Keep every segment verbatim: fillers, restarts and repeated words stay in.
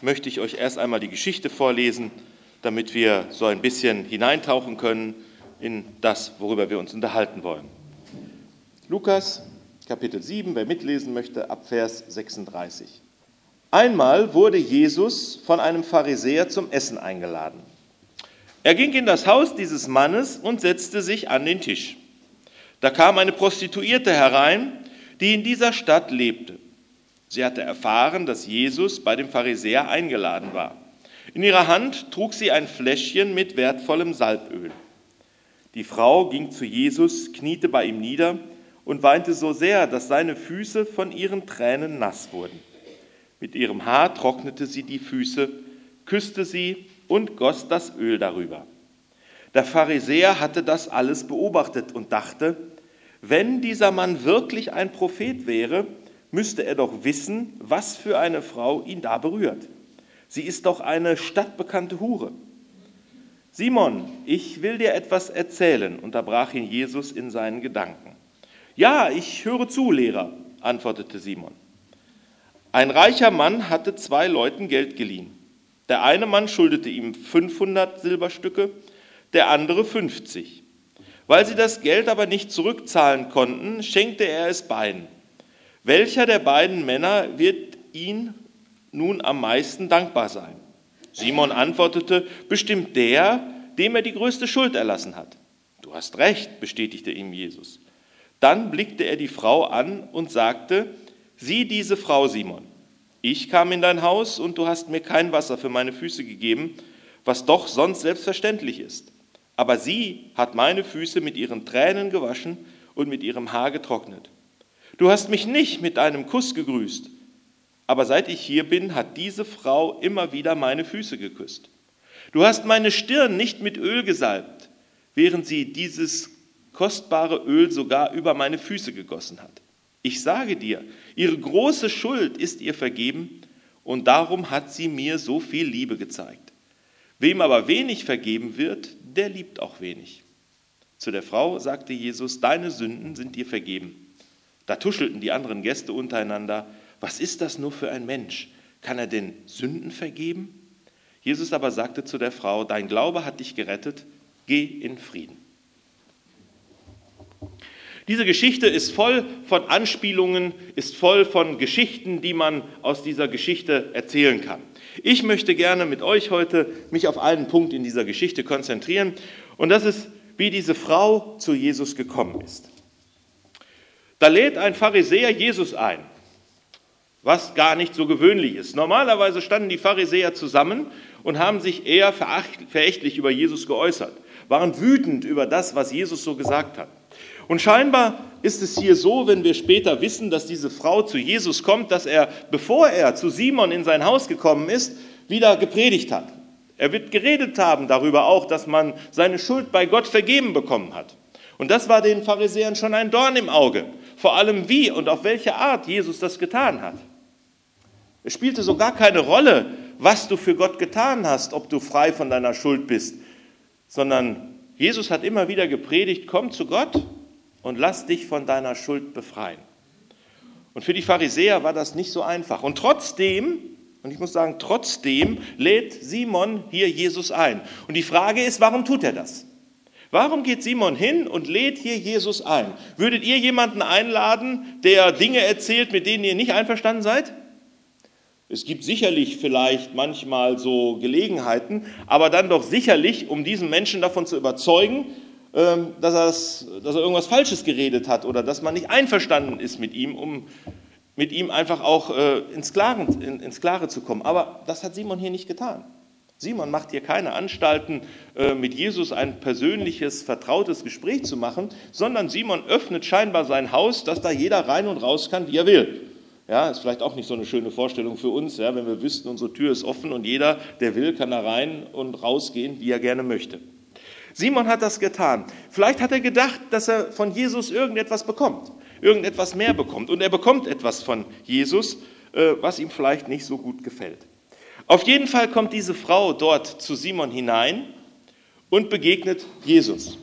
möchte ich euch erst einmal die Geschichte vorlesen, damit wir so ein bisschen hineintauchen können in das, worüber wir uns unterhalten wollen. Lukas, Kapitel sieben, wer mitlesen möchte, ab Vers sechsunddreißig. Einmal wurde Jesus von einem Pharisäer zum Essen eingeladen. Er ging in das Haus dieses Mannes und setzte sich an den Tisch. Da kam eine Prostituierte herein, die in dieser Stadt lebte. Sie hatte erfahren, dass Jesus bei dem Pharisäer eingeladen war. In ihrer Hand trug sie ein Fläschchen mit wertvollem Salböl. Die Frau ging zu Jesus, kniete bei ihm nieder und weinte so sehr, dass seine Füße von ihren Tränen nass wurden. Mit ihrem Haar trocknete sie die Füße, küsste sie und goss das Öl darüber. Der Pharisäer hatte das alles beobachtet und dachte, wenn dieser Mann wirklich ein Prophet wäre, müsste er doch wissen, was für eine Frau ihn da berührt. Sie ist doch eine stadtbekannte Hure. Simon, ich will dir etwas erzählen, unterbrach ihn Jesus in seinen Gedanken. Ja, ich höre zu, Lehrer, antwortete Simon. Ein reicher Mann hatte zwei Leuten Geld geliehen. Der eine Mann schuldete ihm fünfhundert Silberstücke, der andere fünfzig. Weil sie das Geld aber nicht zurückzahlen konnten, schenkte er es beiden. Welcher der beiden Männer wird ihm nun am meisten dankbar sein? Simon antwortete, bestimmt der, dem er die größte Schuld erlassen hat. Du hast recht, bestätigte ihm Jesus. Dann blickte er die Frau an und sagte, sieh diese Frau, Simon. Ich kam in dein Haus und du hast mir kein Wasser für meine Füße gegeben, was doch sonst selbstverständlich ist. Aber sie hat meine Füße mit ihren Tränen gewaschen und mit ihrem Haar getrocknet. Du hast mich nicht mit einem Kuss gegrüßt, aber seit ich hier bin, hat diese Frau immer wieder meine Füße geküsst. Du hast meine Stirn nicht mit Öl gesalbt, während sie dieses kostbare Öl sogar über meine Füße gegossen hat. Ich sage dir, ihre große Schuld ist ihr vergeben und darum hat sie mir so viel Liebe gezeigt. Wem aber wenig vergeben wird, der liebt auch wenig. Zu der Frau sagte Jesus, deine Sünden sind dir vergeben. Da tuschelten die anderen Gäste untereinander, was ist das nur für ein Mensch? Kann er denn Sünden vergeben? Jesus aber sagte zu der Frau, dein Glaube hat dich gerettet, geh in Frieden. Diese Geschichte ist voll von Anspielungen, ist voll von Geschichten, die man aus dieser Geschichte erzählen kann. Ich möchte gerne mit euch heute mich auf einen Punkt in dieser Geschichte konzentrieren und das ist, wie diese Frau zu Jesus gekommen ist. Da lädt ein Pharisäer Jesus ein, was gar nicht so gewöhnlich ist. Normalerweise standen die Pharisäer zusammen und haben sich eher verächtlich über Jesus geäußert, waren wütend über das, was Jesus so gesagt hat. Und scheinbar ist es hier so, wenn wir später wissen, dass diese Frau zu Jesus kommt, dass er, bevor er zu Simon in sein Haus gekommen ist, wieder gepredigt hat. Er wird geredet haben darüber auch, dass man seine Schuld bei Gott vergeben bekommen hat. Und das war den Pharisäern schon ein Dorn im Auge, vor allem wie und auf welche Art Jesus das getan hat. Es spielte so gar keine Rolle, was du für Gott getan hast, ob du frei von deiner Schuld bist, sondern Jesus hat immer wieder gepredigt, komm zu Gott und lass dich von deiner Schuld befreien. Und für die Pharisäer war das nicht so einfach. Und trotzdem, und ich muss sagen, trotzdem lädt Simon hier Jesus ein. Und die Frage ist, warum tut er das? Warum geht Simon hin und lädt hier Jesus ein? Würdet ihr jemanden einladen, der Dinge erzählt, mit denen ihr nicht einverstanden seid? Es gibt sicherlich vielleicht manchmal so Gelegenheiten, aber dann doch sicherlich, um diesen Menschen davon zu überzeugen, dass er, das, dass er irgendwas Falsches geredet hat oder dass man nicht einverstanden ist mit ihm, um mit ihm einfach auch äh, ins, Klare, in, ins Klare zu kommen. Aber das hat Simon hier nicht getan. Simon macht hier keine Anstalten, äh, mit Jesus ein persönliches, vertrautes Gespräch zu machen, sondern Simon öffnet scheinbar sein Haus, dass da jeder rein und raus kann, wie er will. Ja, ist vielleicht auch nicht so eine schöne Vorstellung für uns, ja, wenn wir wüssten, unsere Tür ist offen und jeder, der will, kann da rein und rausgehen, wie er gerne möchte. Simon hat das getan. Vielleicht hat er gedacht, dass er von Jesus irgendetwas bekommt, irgendetwas mehr bekommt. Und er bekommt etwas von Jesus, was ihm vielleicht nicht so gut gefällt. Auf jeden Fall kommt diese Frau dort zu Simon hinein und begegnet Jesus.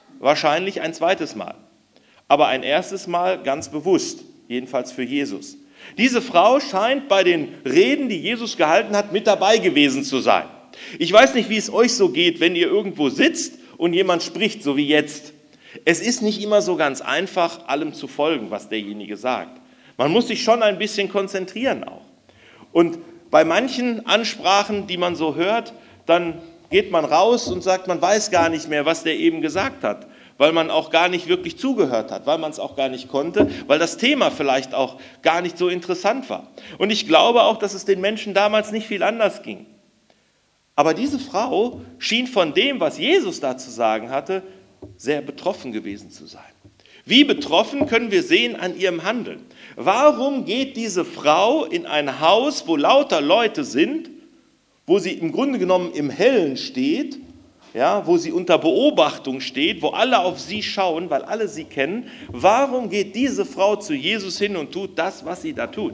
Wahrscheinlich ein zweites Mal, aber ein erstes Mal ganz bewusst, jedenfalls für Jesus. Diese Frau scheint bei den Reden, die Jesus gehalten hat, mit dabei gewesen zu sein. Ich weiß nicht, wie es euch so geht, wenn ihr irgendwo sitzt und jemand spricht, so wie jetzt. Es ist nicht immer so ganz einfach, allem zu folgen, was derjenige sagt. Man muss sich schon ein bisschen konzentrieren auch. Und bei manchen Ansprachen, die man so hört, dann geht man raus und sagt, man weiß gar nicht mehr, was der eben gesagt hat, weil man auch gar nicht wirklich zugehört hat, weil man es auch gar nicht konnte, weil das Thema vielleicht auch gar nicht so interessant war. Und ich glaube auch, dass es den Menschen damals nicht viel anders ging. Aber diese Frau schien von dem, was Jesus da zu sagen hatte, sehr betroffen gewesen zu sein. Wie betroffen können wir sehen an ihrem Handeln. Warum geht diese Frau in ein Haus, wo lauter Leute sind, wo sie im Grunde genommen im Hellen steht, ja, wo sie unter Beobachtung steht, wo alle auf sie schauen, weil alle sie kennen? Warum geht diese Frau zu Jesus hin und tut das, was sie da tut?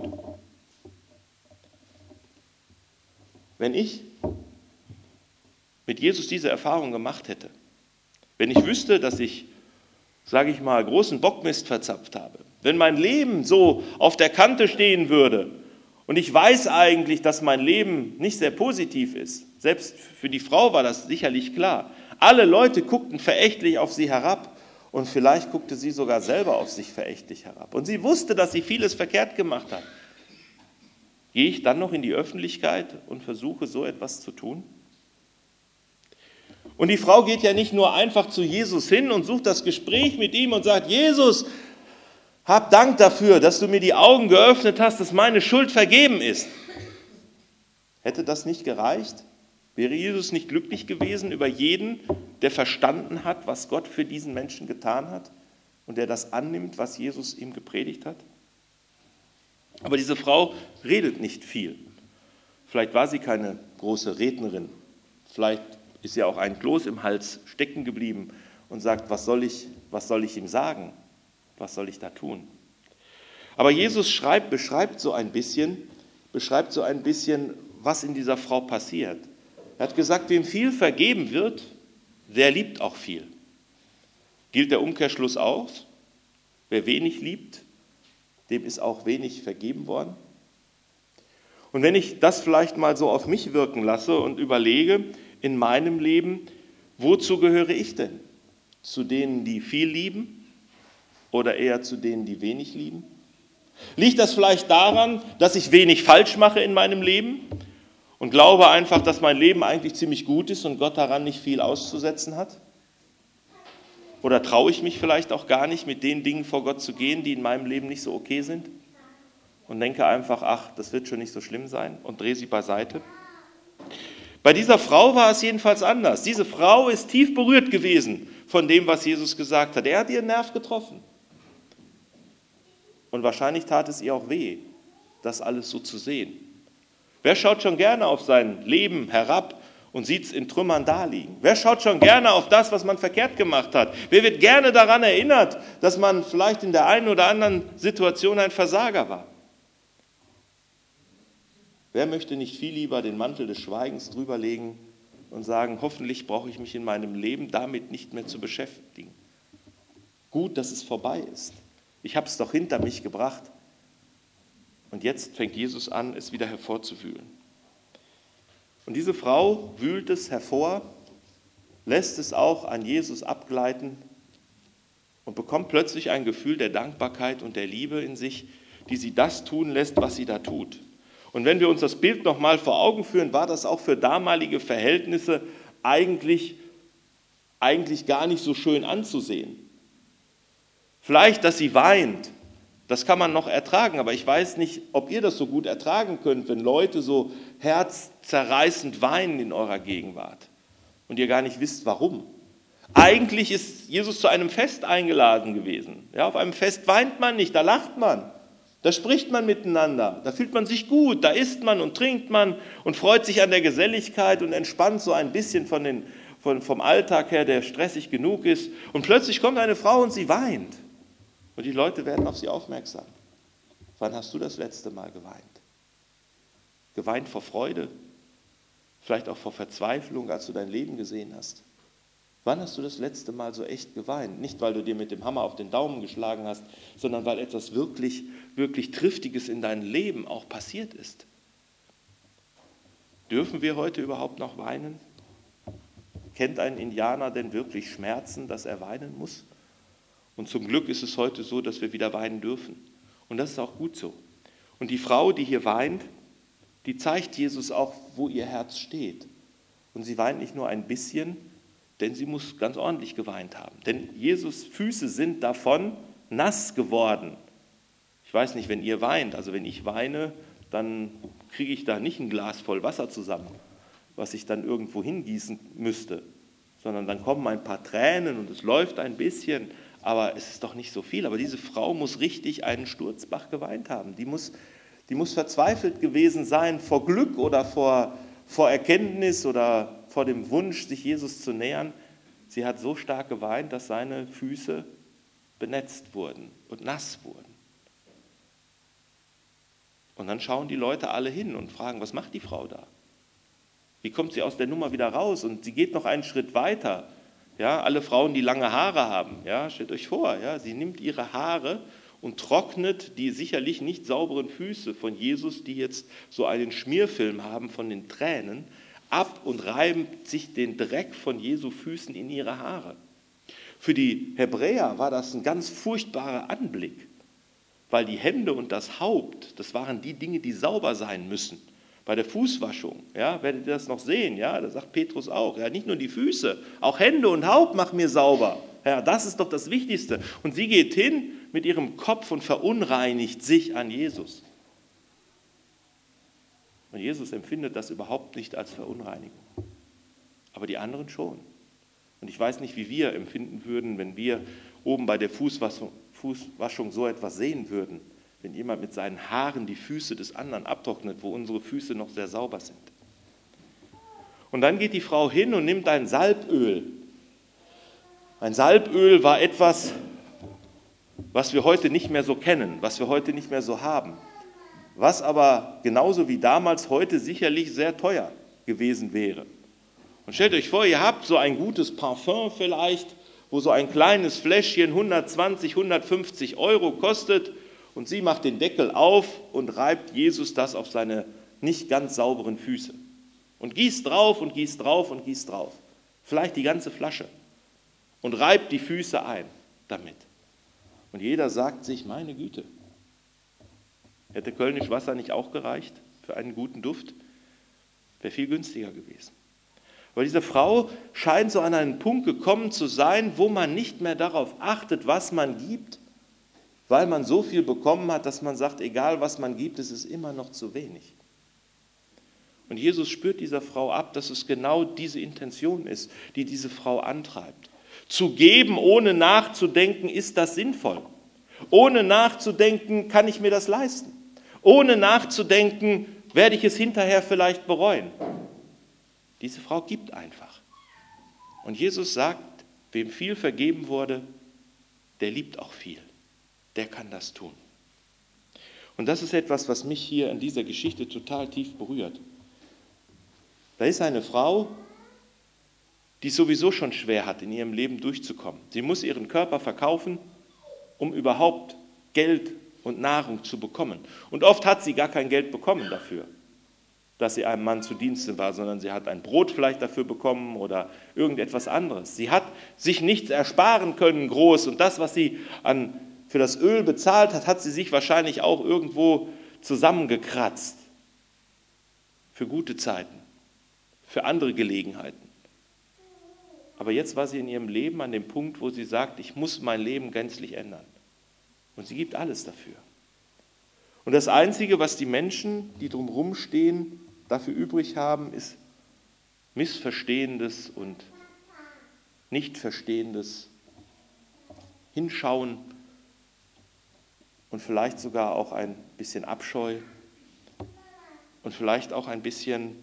Wenn ich mit Jesus diese Erfahrung gemacht hätte, wenn ich wüsste, dass ich, sage ich mal, großen Bockmist verzapft habe, wenn mein Leben so auf der Kante stehen würde und ich weiß eigentlich, dass mein Leben nicht sehr positiv ist, selbst für die Frau war das sicherlich klar. Alle Leute guckten verächtlich auf sie herab und vielleicht guckte sie sogar selber auf sich verächtlich herab. Und sie wusste, dass sie vieles verkehrt gemacht hat. Gehe ich dann noch in die Öffentlichkeit und versuche, so etwas zu tun? Und die Frau geht ja nicht nur einfach zu Jesus hin und sucht das Gespräch mit ihm und sagt, Jesus, hab Dank dafür, dass du mir die Augen geöffnet hast, dass meine Schuld vergeben ist. Hätte das nicht gereicht? Wäre Jesus nicht glücklich gewesen über jeden, der verstanden hat, was Gott für diesen Menschen getan hat und der das annimmt, was Jesus ihm gepredigt hat? Aber diese Frau redet nicht viel. Vielleicht war sie keine große Rednerin. Vielleicht ist ja auch ein Kloß im Hals stecken geblieben und sagt, was soll ich, was soll ich ihm sagen? Was soll ich da tun? Aber Jesus schreibt, beschreibt so ein bisschen, beschreibt so ein bisschen, was in dieser Frau passiert. Er hat gesagt, wem viel vergeben wird, der liebt auch viel. Gilt der Umkehrschluss auch? Wer wenig liebt, dem ist auch wenig vergeben worden. Und wenn ich das vielleicht mal so auf mich wirken lasse und überlege, in meinem Leben, wozu gehöre ich denn? Zu denen, die viel lieben oder eher zu denen, die wenig lieben? Liegt das vielleicht daran, dass ich wenig falsch mache in meinem Leben und glaube einfach, dass mein Leben eigentlich ziemlich gut ist und Gott daran nicht viel auszusetzen hat? Oder traue ich mich vielleicht auch gar nicht, mit den Dingen vor Gott zu gehen, die in meinem Leben nicht so okay sind? Und denke einfach, ach, das wird schon nicht so schlimm sein und drehe sie beiseite? Bei dieser Frau war es jedenfalls anders. Diese Frau ist tief berührt gewesen von dem, was Jesus gesagt hat. Er hat ihren Nerv getroffen. Und wahrscheinlich tat es ihr auch weh, das alles so zu sehen. Wer schaut schon gerne auf sein Leben herab und sieht es in Trümmern daliegen? Wer schaut schon gerne auf das, was man verkehrt gemacht hat? Wer wird gerne daran erinnert, dass man vielleicht in der einen oder anderen Situation ein Versager war? Wer möchte nicht viel lieber den Mantel des Schweigens drüberlegen und sagen, hoffentlich brauche ich mich in meinem Leben damit nicht mehr zu beschäftigen. Gut, dass es vorbei ist. Ich habe es doch hinter mich gebracht. Und jetzt fängt Jesus an, es wieder hervorzuwühlen. Und diese Frau wühlt es hervor, lässt es auch an Jesus abgleiten und bekommt plötzlich ein Gefühl der Dankbarkeit und der Liebe in sich, die sie das tun lässt, was sie da tut. Und wenn wir uns das Bild nochmal vor Augen führen, war das auch für damalige Verhältnisse eigentlich, eigentlich gar nicht so schön anzusehen. Vielleicht, dass sie weint, das kann man noch ertragen, aber ich weiß nicht, ob ihr das so gut ertragen könnt, wenn Leute so herzzerreißend weinen in eurer Gegenwart und ihr gar nicht wisst, warum. Eigentlich ist Jesus zu einem Fest eingeladen gewesen. Ja, auf einem Fest weint man nicht, da lacht man. Da spricht man miteinander, da fühlt man sich gut, da isst man und trinkt man und freut sich an der Geselligkeit und entspannt so ein bisschen von den, von, vom Alltag her, der stressig genug ist. Und plötzlich kommt eine Frau und sie weint. Und die Leute werden auf sie aufmerksam. Wann hast du das letzte Mal geweint? Geweint vor Freude? Vielleicht auch vor Verzweiflung, als du dein Leben gesehen hast? Wann hast du das letzte Mal so echt geweint? Nicht, weil du dir mit dem Hammer auf den Daumen geschlagen hast, sondern weil etwas wirklich, wirklich Triftiges in deinem Leben auch passiert ist. Dürfen wir heute überhaupt noch weinen? Kennt ein Indianer denn wirklich Schmerzen, dass er weinen muss? Und zum Glück ist es heute so, dass wir wieder weinen dürfen. Und das ist auch gut so. Und die Frau, die hier weint, die zeigt Jesus auch, wo ihr Herz steht. Und sie weint nicht nur ein bisschen, denn sie muss ganz ordentlich geweint haben. Denn Jesus' Füße sind davon nass geworden. Ich weiß nicht, wenn ihr weint, also wenn ich weine, dann kriege ich da nicht ein Glas voll Wasser zusammen, was ich dann irgendwo hingießen müsste, sondern dann kommen ein paar Tränen und es läuft ein bisschen, aber es ist doch nicht so viel. Aber diese Frau muss richtig einen Sturzbach geweint haben. Die muss, die muss verzweifelt gewesen sein vor Glück oder vor, vor Erkenntnis oder vor dem Wunsch, sich Jesus zu nähern. Sie hat so stark geweint, dass seine Füße benetzt wurden und nass wurden. Und dann schauen die Leute alle hin und fragen, was macht die Frau da? Wie kommt sie aus der Nummer wieder raus? Und sie geht noch einen Schritt weiter. Ja, alle Frauen, die lange Haare haben, ja, stellt euch vor, ja, sie nimmt ihre Haare und trocknet die sicherlich nicht sauberen Füße von Jesus, die jetzt so einen Schmierfilm haben von den Tränen, ab und reibt sich den Dreck von Jesu Füßen in ihre Haare. Für die Hebräer war das ein ganz furchtbarer Anblick, weil die Hände und das Haupt, das waren die Dinge, die sauber sein müssen. Bei der Fußwaschung, ja, werdet ihr das noch sehen, ja, da sagt Petrus auch, ja, nicht nur die Füße, auch Hände und Haupt mach mir sauber. Ja, das ist doch das Wichtigste. Und sie geht hin mit ihrem Kopf und verunreinigt sich an Jesus. Und Jesus empfindet das überhaupt nicht als Verunreinigung. Aber die anderen schon. Und ich weiß nicht, wie wir empfinden würden, wenn wir oben bei der Fußwaschung, Fußwaschung so etwas sehen würden, wenn jemand mit seinen Haaren die Füße des anderen abtrocknet, wo unsere Füße noch sehr sauber sind. Und dann geht die Frau hin und nimmt ein Salböl. Ein Salböl war etwas, was wir heute nicht mehr so kennen, was wir heute nicht mehr so haben, was aber genauso wie damals heute sicherlich sehr teuer gewesen wäre. Und stellt euch vor, ihr habt so ein gutes Parfum vielleicht, wo so ein kleines Fläschchen hundertzwanzig, hundertfünfzig Euro kostet und sie macht den Deckel auf und reibt Jesus das auf seine nicht ganz sauberen Füße. Und gießt drauf und gießt drauf und gießt drauf. Vielleicht die ganze Flasche. Und reibt die Füße ein damit. Und jeder sagt sich, meine Güte, hätte Kölnisch Wasser nicht auch gereicht für einen guten Duft? Wäre viel günstiger gewesen. Aber diese Frau scheint so an einen Punkt gekommen zu sein, wo man nicht mehr darauf achtet, was man gibt, weil man so viel bekommen hat, dass man sagt, egal was man gibt, es ist immer noch zu wenig. Und Jesus spürt dieser Frau ab, dass es genau diese Intention ist, die diese Frau antreibt. Zu geben, ohne nachzudenken, ist das sinnvoll? Ohne nachzudenken, kann ich mir das leisten? Ohne nachzudenken, werde ich es hinterher vielleicht bereuen? Diese Frau gibt einfach. Und Jesus sagt, wem viel vergeben wurde, der liebt auch viel. Der kann das tun. Und das ist etwas, was mich hier in dieser Geschichte total tief berührt. Da ist eine Frau, die sowieso schon schwer hat, in ihrem Leben durchzukommen. Sie muss ihren Körper verkaufen, um überhaupt Geld und Nahrung zu bekommen. Und oft hat sie gar kein Geld bekommen dafür, dass sie einem Mann zu Diensten war, sondern sie hat ein Brot vielleicht dafür bekommen oder irgendetwas anderes. Sie hat sich nichts ersparen können groß und das, was sie an, für das Öl bezahlt hat, hat sie sich wahrscheinlich auch irgendwo zusammengekratzt. Für gute Zeiten, für andere Gelegenheiten. Aber jetzt war sie in ihrem Leben an dem Punkt, wo sie sagt, ich muss mein Leben gänzlich ändern. Und sie gibt alles dafür. Und das Einzige, was die Menschen, die drumherum stehen, dafür übrig haben, ist missverstehendes und nicht verstehendes Hinschauen und vielleicht sogar auch ein bisschen Abscheu und vielleicht auch ein bisschen,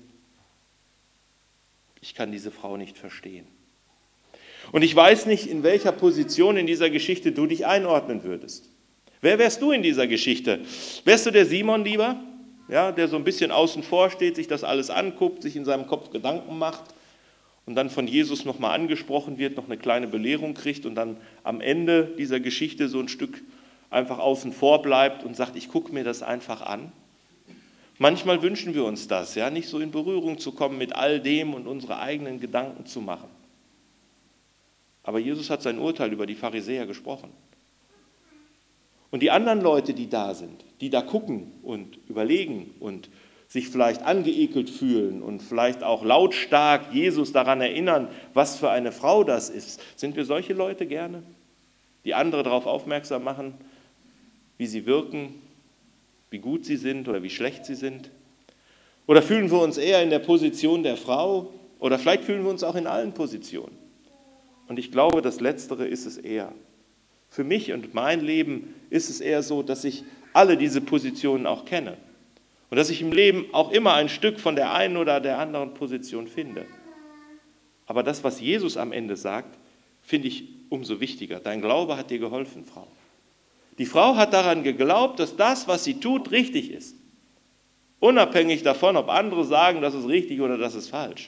ich kann diese Frau nicht verstehen. Und ich weiß nicht, in welcher Position in dieser Geschichte du dich einordnen würdest. Wer wärst du in dieser Geschichte? Wärst du der Simon lieber, ja, der so ein bisschen außen vor steht, sich das alles anguckt, sich in seinem Kopf Gedanken macht? und dann von Jesus nochmal angesprochen wird, noch eine kleine Belehrung kriegt und dann am Ende dieser Geschichte so ein Stück einfach außen vor bleibt und sagt, ich gucke mir das einfach an. Manchmal wünschen wir uns das, ja, nicht so in Berührung zu kommen mit all dem und unsere eigenen Gedanken zu machen. Aber Jesus hat sein Urteil über die Pharisäer gesprochen. Und die anderen Leute, die da sind, die da gucken und überlegen und sich vielleicht angeekelt fühlen und vielleicht auch lautstark Jesus daran erinnern, was für eine Frau das ist, sind wir solche Leute gerne, die andere darauf aufmerksam machen, wie sie wirken, wie gut sie sind oder wie schlecht sie sind? Oder fühlen wir uns eher in der Position der Frau? Oder vielleicht fühlen wir uns auch in allen Positionen. Und ich glaube, das Letztere ist es eher. Für mich und mein Leben ist es eher so, dass ich alle diese Positionen auch kenne. Und dass ich im Leben auch immer ein Stück von der einen oder der anderen Position finde. Aber das, was Jesus am Ende sagt, finde ich umso wichtiger. Dein Glaube hat dir geholfen, Frau. Die Frau hat daran geglaubt, dass das, was sie tut, richtig ist. Unabhängig davon, ob andere sagen, das ist richtig oder das ist falsch.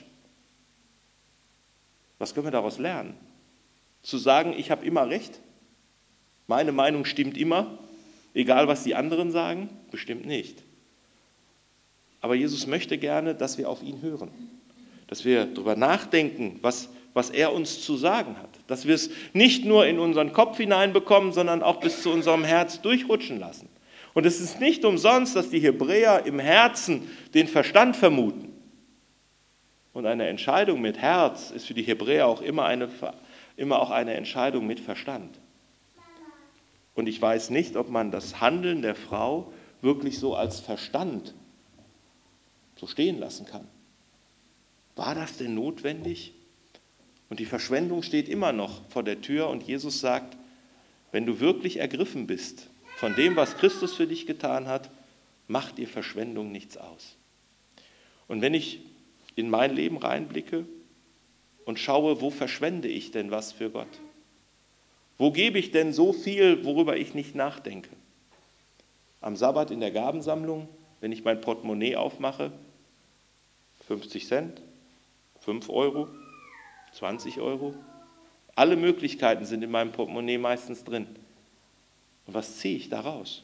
Was können wir daraus lernen? Zu sagen, ich habe immer recht? Meine Meinung stimmt immer, egal was die anderen sagen? Bestimmt nicht. Aber Jesus möchte gerne, dass wir auf ihn hören. Dass wir darüber nachdenken, was was er uns zu sagen hat. Dass wir es nicht nur in unseren Kopf hineinbekommen, sondern auch bis zu unserem Herz durchrutschen lassen. Und es ist nicht umsonst, dass die Hebräer im Herzen den Verstand vermuten. Und eine Entscheidung mit Herz ist für die Hebräer auch immer, eine, immer auch eine Entscheidung mit Verstand. Und ich weiß nicht, ob man das Handeln der Frau wirklich so als Verstand so stehen lassen kann. War das denn notwendig? Und die Verschwendung steht immer noch vor der Tür und Jesus sagt, wenn du wirklich ergriffen bist von dem, was Christus für dich getan hat, macht dir Verschwendung nichts aus. Und wenn ich in mein Leben reinblicke und schaue, wo verschwende ich denn was für Gott? Wo gebe ich denn so viel, worüber ich nicht nachdenke? Am Sabbat in der Gabensammlung, wenn ich mein Portemonnaie aufmache, fünfzig Cent, fünf Euro, zwanzig Euro. Alle Möglichkeiten sind in meinem Portemonnaie meistens drin. Und was ziehe ich daraus?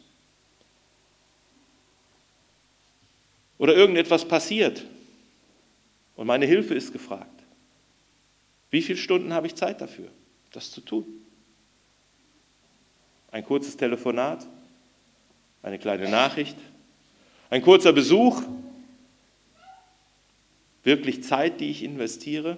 Oder irgendetwas passiert und meine Hilfe ist gefragt. Wie viele Stunden habe ich Zeit dafür, das zu tun? Ein kurzes Telefonat, eine kleine Nachricht, ein kurzer Besuch, wirklich Zeit, die ich investiere?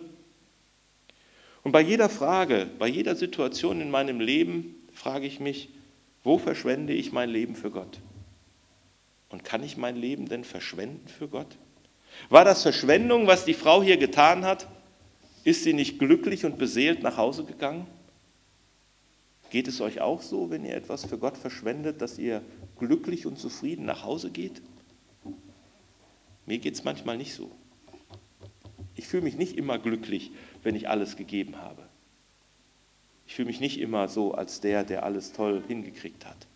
Und bei jeder Frage, bei jeder Situation in meinem Leben frage ich mich, wo verschwende ich mein Leben für Gott? Und kann ich mein Leben denn verschwenden für Gott? War das Verschwendung, was die Frau hier getan hat? Ist sie nicht glücklich und beseelt nach Hause gegangen? Geht es euch auch so, wenn ihr etwas für Gott verschwendet, dass ihr glücklich und zufrieden nach Hause geht? Mir geht es manchmal nicht so. Ich fühle mich nicht immer glücklich, wenn ich alles gegeben habe. Ich fühle mich nicht immer so als der, der alles toll hingekriegt hat.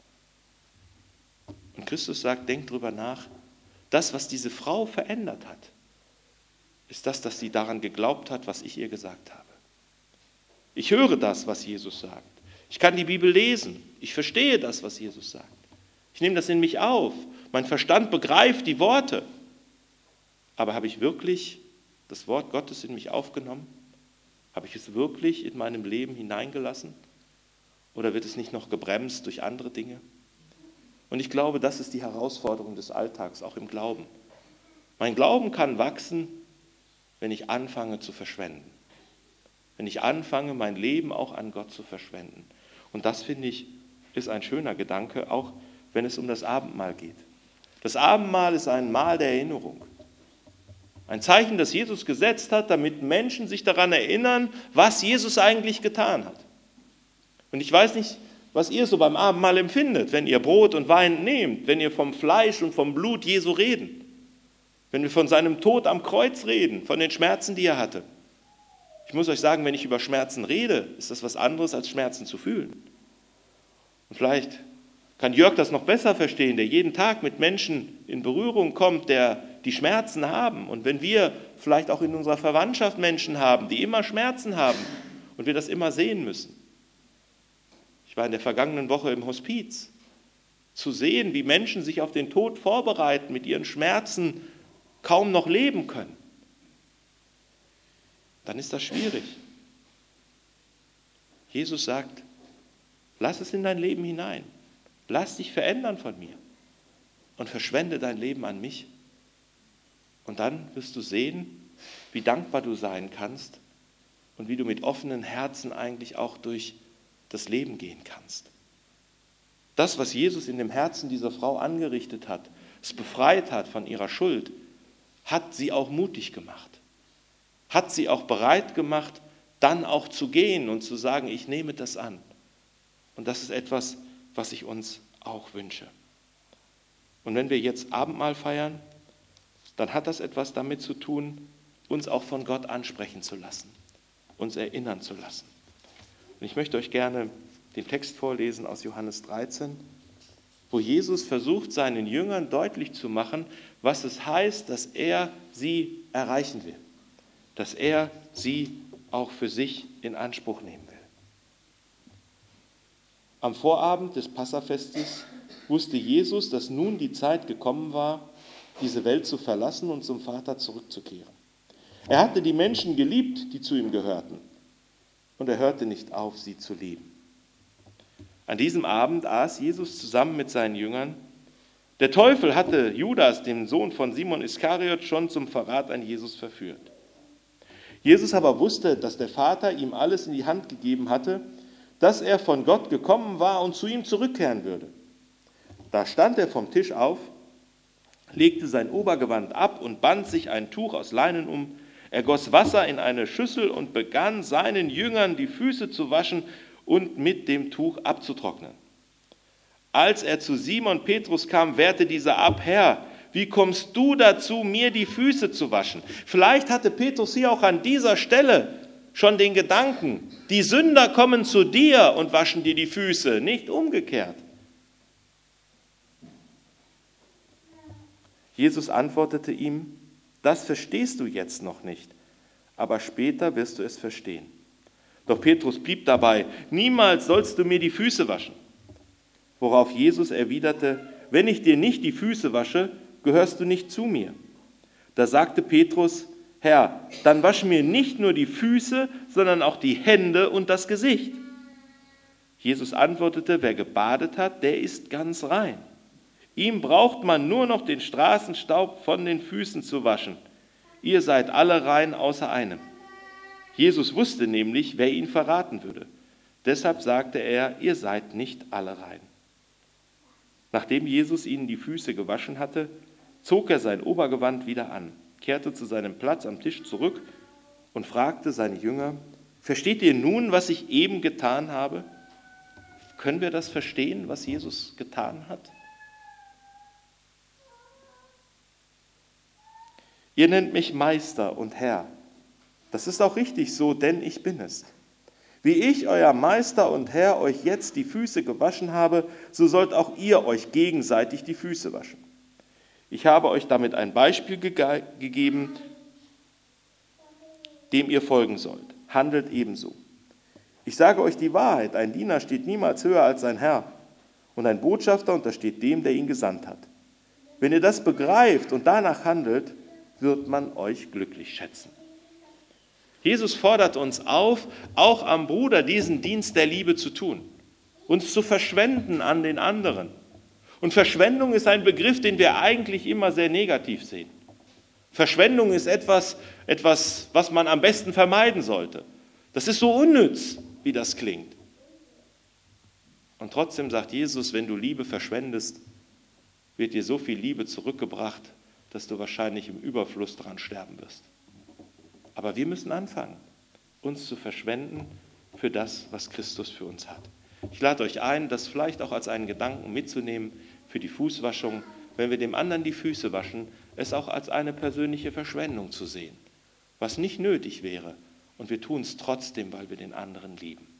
Und Christus sagt, denkt drüber nach, das, was diese Frau verändert hat, ist das, dass sie daran geglaubt hat, was ich ihr gesagt habe. Ich höre das, was Jesus sagt. Ich kann die Bibel lesen. Ich verstehe das, was Jesus sagt. Ich nehme das in mich auf. Mein Verstand begreift die Worte. Aber habe ich wirklich das Wort Gottes in mich aufgenommen? Habe ich es wirklich in meinem Leben hineingelassen? Oder wird es nicht noch gebremst durch andere Dinge? Und ich glaube, das ist die Herausforderung des Alltags, auch im Glauben. Mein Glauben kann wachsen, wenn ich anfange zu verschwenden. Wenn ich anfange, mein Leben auch an Gott zu verschwenden. Und das, finde ich, ist ein schöner Gedanke, auch wenn es um das Abendmahl geht. Das Abendmahl ist ein Mahl der Erinnerung. Ein Zeichen, das Jesus gesetzt hat, damit Menschen sich daran erinnern, was Jesus eigentlich getan hat. Und ich weiß nicht, was ihr so beim Abendmahl empfindet, wenn ihr Brot und Wein nehmt, wenn ihr vom Fleisch und vom Blut Jesu reden, wenn wir von seinem Tod am Kreuz reden, von den Schmerzen, die er hatte. Ich muss euch sagen, wenn ich über Schmerzen rede, ist das was anderes, als Schmerzen zu fühlen. Und vielleicht kann Jörg das noch besser verstehen, der jeden Tag mit Menschen in Berührung kommt, der die Schmerzen haben und wenn wir vielleicht auch in unserer Verwandtschaft Menschen haben, die immer Schmerzen haben und wir das immer sehen müssen. Ich war in der vergangenen Woche im Hospiz. Zu sehen, wie Menschen sich auf den Tod vorbereiten, mit ihren Schmerzen kaum noch leben können, dann ist das schwierig. Jesus sagt, lass es in dein Leben hinein. Lass dich verändern von mir und verschwende dein Leben an mich. Und dann wirst du sehen, wie dankbar du sein kannst und wie du mit offenen Herzen eigentlich auch durch das Leben gehen kannst. Das, was Jesus in dem Herzen dieser Frau angerichtet hat, es befreit hat von ihrer Schuld, hat sie auch mutig gemacht. Hat sie auch bereit gemacht, dann auch zu gehen und zu sagen, ich nehme das an. Und das ist etwas, was ich uns auch wünsche. Und wenn wir jetzt Abendmahl feiern, dann hat das etwas damit zu tun, uns auch von Gott ansprechen zu lassen, uns erinnern zu lassen. Und ich möchte euch gerne den Text vorlesen aus Johannes dreizehn, wo Jesus versucht, seinen Jüngern deutlich zu machen, was es heißt, dass er sie erreichen will, dass er sie auch für sich in Anspruch nehmen will. Am Vorabend des Passafestes wusste Jesus, dass nun die Zeit gekommen war, diese Welt zu verlassen und zum Vater zurückzukehren. Er hatte die Menschen geliebt, die zu ihm gehörten, und er hörte nicht auf, sie zu lieben. An diesem Abend aß Jesus zusammen mit seinen Jüngern. Der Teufel hatte Judas, den Sohn von Simon Iskariot, schon zum Verrat an Jesus verführt. Jesus aber wusste, dass der Vater ihm alles in die Hand gegeben hatte, dass er von Gott gekommen war und zu ihm zurückkehren würde. Da stand er vom Tisch auf, legte sein Obergewand ab und band sich ein Tuch aus Leinen um. Er goss Wasser in eine Schüssel und begann seinen Jüngern die Füße zu waschen und mit dem Tuch abzutrocknen. Als er zu Simon Petrus kam, wehrte dieser ab: Herr, wie kommst du dazu, mir die Füße zu waschen? Vielleicht hatte Petrus hier auch an dieser Stelle schon den Gedanken, die Sünder kommen zu dir und waschen dir die Füße, nicht umgekehrt. Jesus antwortete ihm: Das verstehst du jetzt noch nicht, aber später wirst du es verstehen. Doch Petrus blieb dabei: Niemals sollst du mir die Füße waschen. Worauf Jesus erwiderte: Wenn ich dir nicht die Füße wasche, gehörst du nicht zu mir. Da sagte Petrus: Herr, dann wasche mir nicht nur die Füße, sondern auch die Hände und das Gesicht. Jesus antwortete: Wer gebadet hat, der ist ganz rein. Ihm braucht man nur noch den Straßenstaub von den Füßen zu waschen. Ihr seid alle rein außer einem. Jesus wusste nämlich, wer ihn verraten würde. Deshalb sagte er: Ihr seid nicht alle rein. Nachdem Jesus ihnen die Füße gewaschen hatte, zog er sein Obergewand wieder an, kehrte zu seinem Platz am Tisch zurück und fragte seine Jünger: Versteht ihr nun, was ich eben getan habe? Können wir das verstehen, was Jesus getan hat? Ihr nennt mich Meister und Herr. Das ist auch richtig so, denn ich bin es. Wie ich, euer Meister und Herr, euch jetzt die Füße gewaschen habe, so sollt auch ihr euch gegenseitig die Füße waschen. Ich habe euch damit ein Beispiel ge- gegeben, dem ihr folgen sollt. Handelt ebenso. Ich sage euch die Wahrheit, ein Diener steht niemals höher als sein Herr und ein Botschafter untersteht dem, der ihn gesandt hat. Wenn ihr das begreift und danach handelt, wird man euch glücklich schätzen. Jesus fordert uns auf, auch am Bruder diesen Dienst der Liebe zu tun, uns zu verschwenden an den anderen. Und Verschwendung ist ein Begriff, den wir eigentlich immer sehr negativ sehen. Verschwendung ist etwas, etwas, was man am besten vermeiden sollte. Das ist so unnütz, wie das klingt. Und trotzdem sagt Jesus, wenn du Liebe verschwendest, wird dir so viel Liebe zurückgebracht, dass du wahrscheinlich im Überfluss dran sterben wirst. Aber wir müssen anfangen, uns zu verschwenden für das, was Christus für uns hat. Ich lade euch ein, das vielleicht auch als einen Gedanken mitzunehmen für die Fußwaschung, wenn wir dem anderen die Füße waschen, es auch als eine persönliche Verschwendung zu sehen, was nicht nötig wäre. Und wir tun es trotzdem, weil wir den anderen lieben.